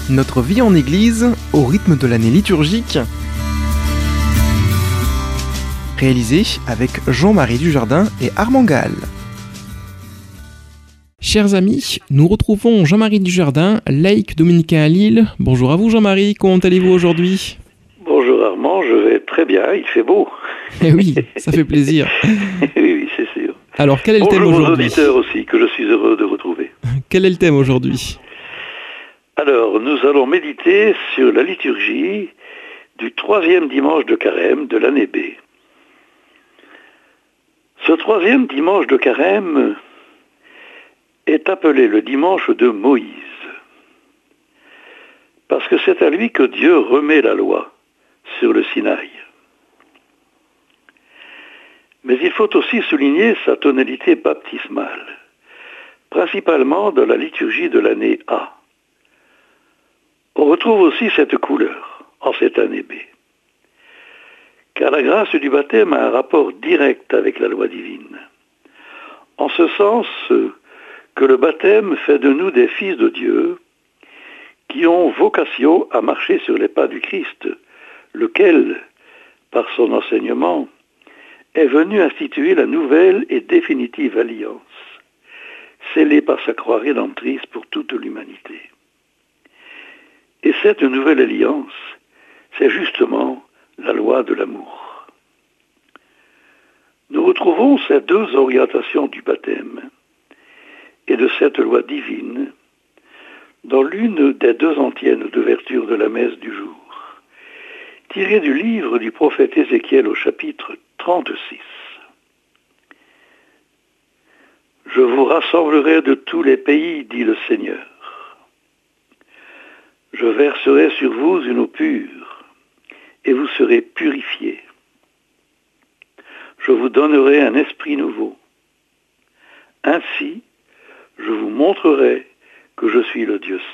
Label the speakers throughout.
Speaker 1: Notre vie en Église au rythme de l'année liturgique. Réalisé avec Jean-Marie Dujardin et Armand Gall. Chers amis, nous retrouvons Jean-Marie Dujardin, laïc dominicain à Lille. Bonjour à vous Jean-Marie, comment allez-vous aujourd'hui ?
Speaker 2: Bonjour Armand, je vais très bien, il fait beau.
Speaker 1: Eh oui, ça fait plaisir.
Speaker 2: Oui, c'est sûr.
Speaker 1: Alors, quel est le thème
Speaker 2: Bonjour aux
Speaker 1: aujourd'hui ?
Speaker 2: auditeurs aussi, que je suis heureux de retrouver.
Speaker 1: Quel est le thème aujourd'hui ?
Speaker 2: Alors, nous allons méditer sur la liturgie du 3e dimanche de Carême de l'année B. Ce 3e dimanche de Carême est appelé le dimanche de Moïse, parce que c'est à lui que Dieu remet la loi sur le Sinaï. Mais il faut aussi souligner sa tonalité baptismale, principalement dans la liturgie de l'année A. On retrouve aussi cette couleur en cette année B, car la grâce du baptême a un rapport direct avec la loi divine, en ce sens que le baptême fait de nous des fils de Dieu qui ont vocation à marcher sur les pas du Christ, lequel, par son enseignement, est venu instituer la nouvelle et définitive alliance, scellée par sa croix rédemptrice pour toute l'humanité. Et cette nouvelle alliance, c'est justement la loi de l'amour. Nous retrouvons ces deux orientations du baptême et de cette loi divine dans l'une des deux antiennes d'ouverture de la messe du jour, tirée du livre du prophète Ézéchiel au chapitre 36. « Je vous rassemblerai de tous les pays, dit le Seigneur. Je verserai sur vous une eau pure, et vous serez purifiés. Je vous donnerai un esprit nouveau. Ainsi, je vous montrerai que je suis le Dieu saint. »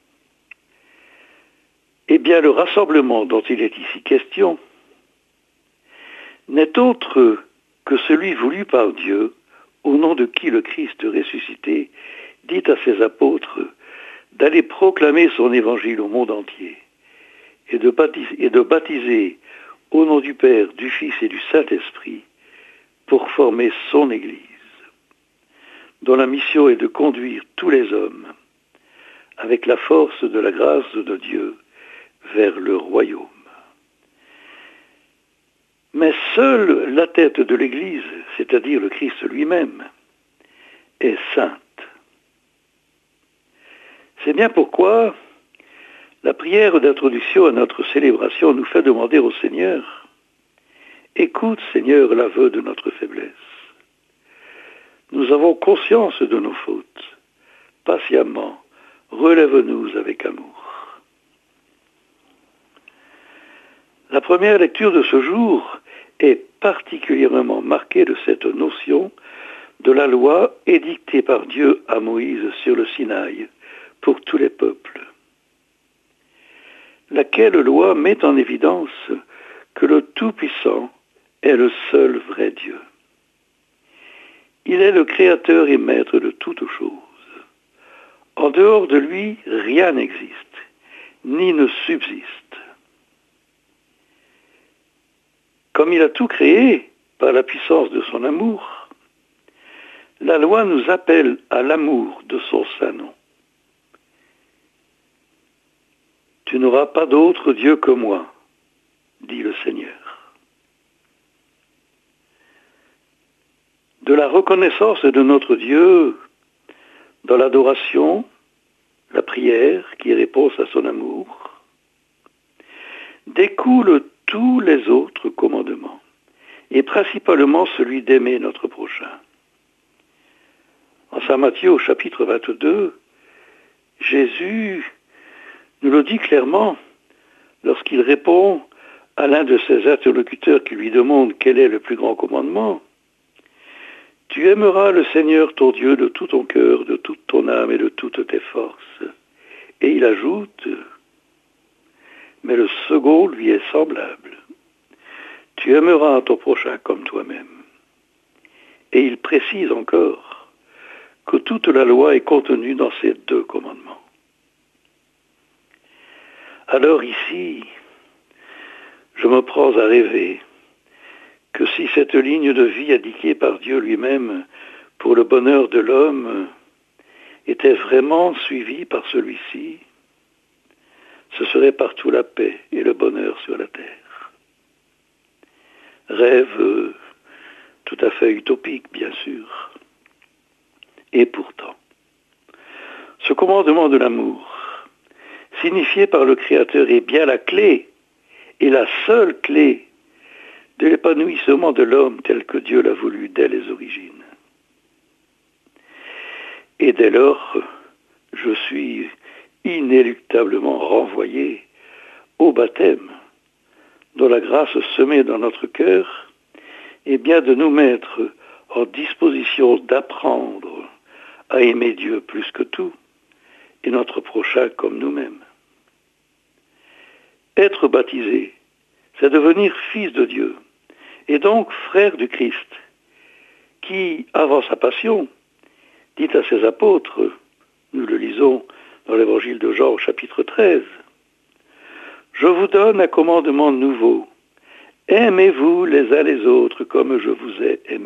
Speaker 2: Eh bien, le rassemblement dont il est ici question n'est autre que celui voulu par Dieu, au nom de qui le Christ ressuscité dit à ses apôtres d'aller proclamer son évangile au monde entier et de baptiser au nom du Père, du Fils et du Saint-Esprit pour former son Église, dont la mission est de conduire tous les hommes, avec la force de la grâce de Dieu, vers le royaume. Mais seule la tête de l'Église, c'est-à-dire le Christ lui-même, est sainte. C'est bien pourquoi la prière d'introduction à notre célébration nous fait demander au Seigneur « Écoute, Seigneur, l'aveu de notre faiblesse. Nous avons conscience de nos fautes. Patiemment, relève-nous avec amour. » La première lecture de ce jour est particulièrement marquée de cette notion de la loi édictée par Dieu à Moïse sur le Sinaï pour tous les peuples, laquelle loi met en évidence que le Tout-Puissant est le seul vrai Dieu. Il est le Créateur et Maître de toutes choses. En dehors de lui, rien n'existe, ni ne subsiste. Comme il a tout créé par la puissance de son amour, la loi nous appelle à l'amour de son saint nom. « Tu n'auras pas d'autre Dieu que moi, dit le Seigneur. » De la reconnaissance de notre Dieu dans l'adoration, la prière qui est réponse à son amour, découlent tous les autres commandements, et principalement celui d'aimer notre prochain. En Saint Matthieu, au chapitre 22, Jésus nous le dit clairement lorsqu'il répond à l'un de ses interlocuteurs qui lui demande quel est le plus grand commandement. « Tu aimeras le Seigneur ton Dieu de tout ton cœur, de toute ton âme et de toutes tes forces. » Et il ajoute « Mais le second lui est semblable. Tu aimeras ton prochain comme toi-même. » Et il précise encore que toute la loi est contenue dans ces deux commandements. Alors ici, je me prends à rêver que si cette ligne de vie indiquée par Dieu lui-même pour le bonheur de l'homme était vraiment suivie par celui-ci, ce serait partout la paix et le bonheur sur la terre. Rêve tout à fait utopique, bien sûr. Et pourtant, ce commandement de l'amour, signifié par le Créateur, est bien la clé, et la seule clé, de l'épanouissement de l'homme tel que Dieu l'a voulu dès les origines. Et dès lors, je suis inéluctablement renvoyé au baptême, dont la grâce semée dans notre cœur est bien de nous mettre en disposition d'apprendre à aimer Dieu plus que tout et notre prochain comme nous-mêmes. Être baptisé, c'est devenir fils de Dieu et donc frère du Christ, qui, avant sa passion, dit à ses apôtres, nous le lisons dans l'évangile de Jean au chapitre 13, « Je vous donne un commandement nouveau, aimez-vous les uns les autres comme je vous ai aimés. »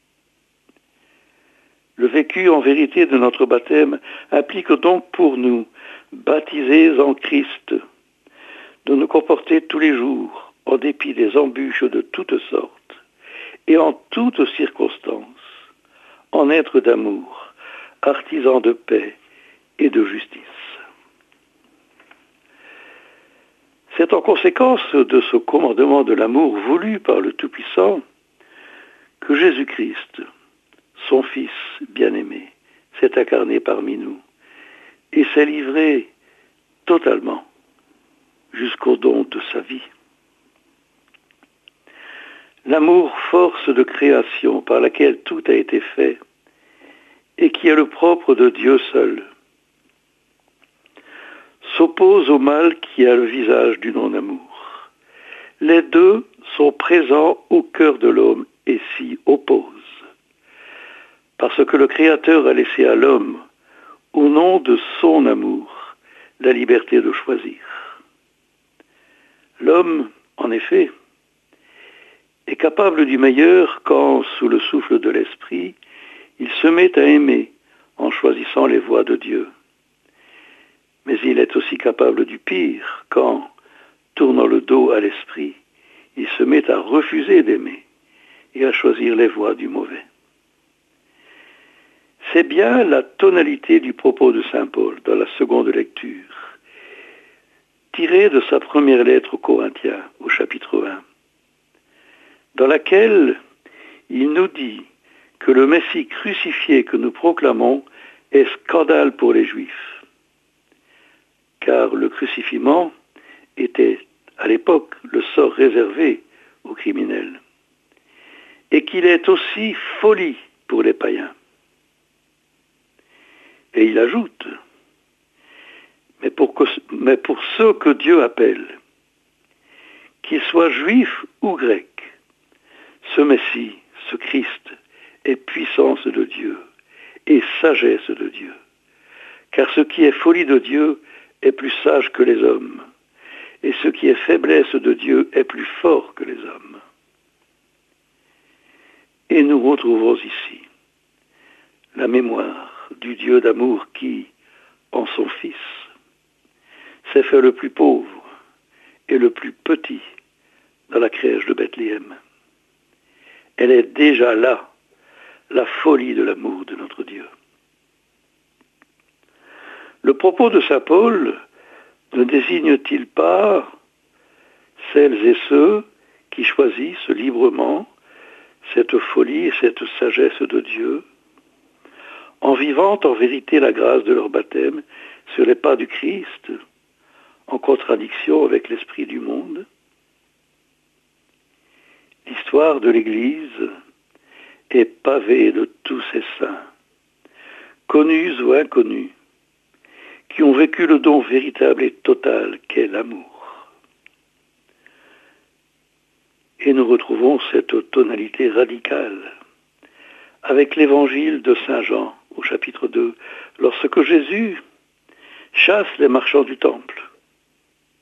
Speaker 2: Le vécu en vérité de notre baptême implique donc pour nous, baptisés en Christ, de nous comporter tous les jours, en dépit des embûches de toutes sortes, et en toutes circonstances, en être d'amour, artisan de paix et de justice. C'est en conséquence de ce commandement de l'amour voulu par le Tout-Puissant que Jésus-Christ, son Fils bien-aimé, s'est incarné parmi nous et s'est livré totalement jusqu'au don de sa vie. L'amour, force de création par laquelle tout a été fait et qui est le propre de Dieu seul, s'oppose au mal qui a le visage du non-amour. Les deux sont présents au cœur de l'homme et s'y opposent, parce que le Créateur a laissé à l'homme, au nom de son amour, la liberté de choisir. L'homme, en effet, est capable du meilleur quand, sous le souffle de l'esprit, il se met à aimer en choisissant les voies de Dieu. Mais il est aussi capable du pire quand, tournant le dos à l'esprit, il se met à refuser d'aimer et à choisir les voies du mauvais. C'est bien la tonalité du propos de saint Paul dans la seconde lecture, tirée de sa première lettre aux Corinthiens, au chapitre 1, dans laquelle il nous dit que le Messie crucifié que nous proclamons est scandale pour les Juifs, car le crucifiement était à l'époque le sort réservé aux criminels, et qu'il est aussi folie pour les païens. Et il ajoute, mais pour ceux que Dieu appelle, qu'ils soient juifs ou grecs, ce Messie, ce Christ, est puissance de Dieu et sagesse de Dieu. Car ce qui est folie de Dieu est plus sage que les hommes, et ce qui est faiblesse de Dieu est plus fort que les hommes. Et nous retrouvons ici la mémoire du Dieu d'amour qui, en son Fils, s'est fait le plus pauvre et le plus petit dans la crèche de Bethléem. Elle est déjà là, la folie de l'amour de notre Dieu. Le propos de saint Paul ne désigne-t-il pas celles et ceux qui choisissent librement cette folie et cette sagesse de Dieu, en vivant en vérité la grâce de leur baptême sur les pas du Christ, en contradiction avec l'esprit du monde? L'histoire de l'Église est pavée de tous ces saints, connus ou inconnus, qui ont vécu le don véritable et total qu'est l'amour. Et nous retrouvons cette tonalité radicale avec l'évangile de saint Jean au chapitre 2, lorsque Jésus chasse les marchands du temple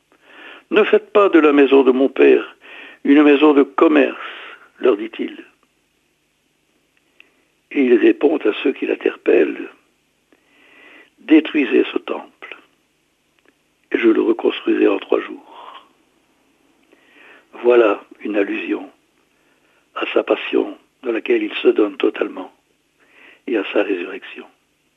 Speaker 2: Ne faites pas de la maison de mon père une maison de commerce, leur dit-il. Et il répond à ceux qui l'interpellent, détruisez ce temple, et je le reconstruirai en 3 jours. Voilà une allusion à sa passion dans laquelle il se donne totalement et à sa résurrection.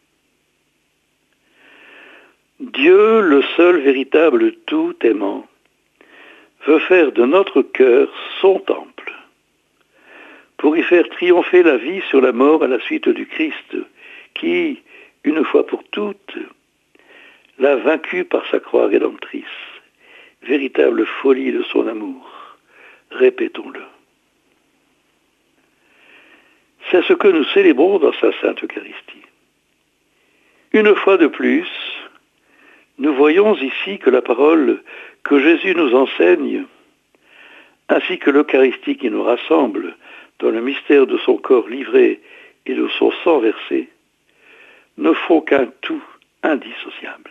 Speaker 2: Dieu, le seul véritable tout aimant, veut faire de notre cœur son temple, pour y faire triompher la vie sur la mort à la suite du Christ, qui, une fois pour toutes, l'a vaincu par sa croix rédemptrice, véritable folie de son amour, répétons-le. C'est ce que nous célébrons dans sa Sainte Eucharistie. Une fois de plus, nous voyons ici que la parole que Jésus nous enseigne, ainsi que l'Eucharistie qui nous rassemble dans le mystère de son corps livré et de son sang versé, ne font qu'un tout indissociable.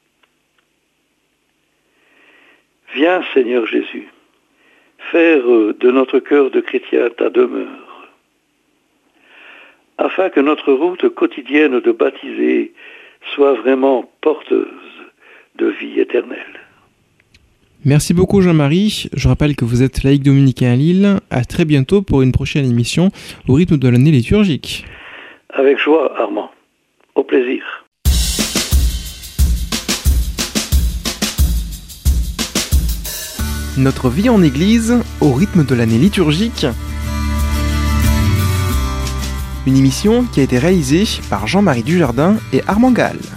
Speaker 2: Viens, Seigneur Jésus, faire de notre cœur de chrétien ta demeure, afin que notre route quotidienne de baptisé soit vraiment porteuse de vie éternelle.
Speaker 1: Merci beaucoup Jean-Marie. Je rappelle que vous êtes laïc dominicain à Lille. À très bientôt pour une prochaine émission au rythme de l'année liturgique.
Speaker 2: Avec joie, Armand. Au plaisir.
Speaker 1: Notre vie en Église au rythme de l'année liturgique. Une émission qui a été réalisée par Jean-Marie Dujardin et Armand Gall.